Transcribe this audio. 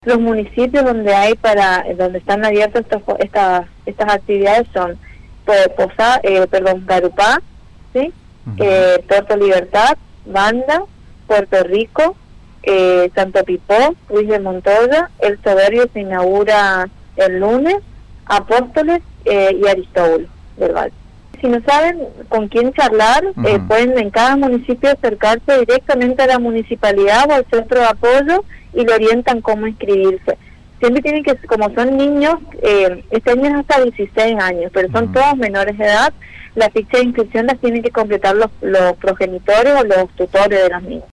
Los municipios donde donde están abiertas estas actividades son Garupá, ¿sí? Puerto Libertad, Banda, Puerto Rico, Santo Pipó, Ruiz de Montoya. El Soberbio se inaugura el lunes, Apóstoles y Aristóbulo del Valle. Si no saben con quién charlar, pueden en cada municipio acercarse directamente a la municipalidad o al centro de apoyo y le orientan cómo inscribirse. Siempre tienen que, como son niños, este año es hasta 16 años, pero son todos menores de edad, la ficha de inscripción las tienen que completar los progenitores o los tutores de los niños.